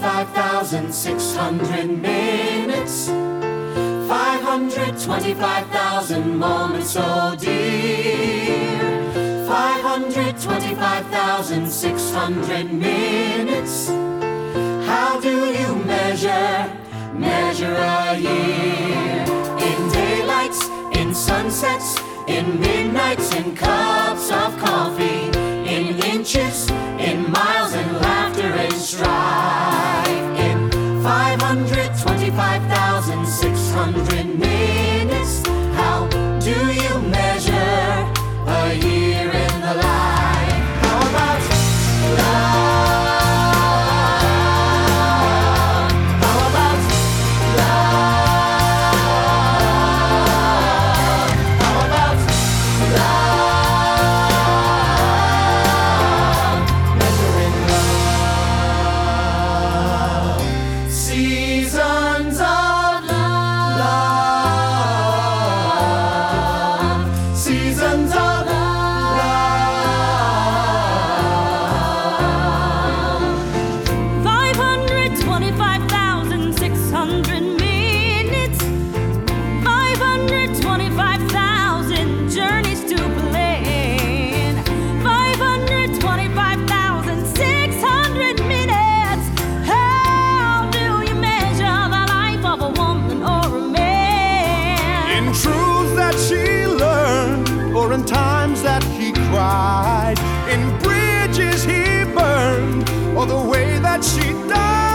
525,600 minutes, 525,000 moments, oh dear. 525,600 minutes. How do you measure a year? In daylights, in sunsets, in midnights, in cups of coffee, in inches, in miles, in laughter and strife. In 525,600 minutes, how do you measure a year in the life? How about love? How about love? How about love? Measuring love. Seasons of love. Seasons of love. 525,600 minutes, 525,000 journeys to plan, 525,600 minutes. How do you measure the life of a woman or a man? In truths that she learned, or in times that he cried, in bridges he burned, or the way that she died.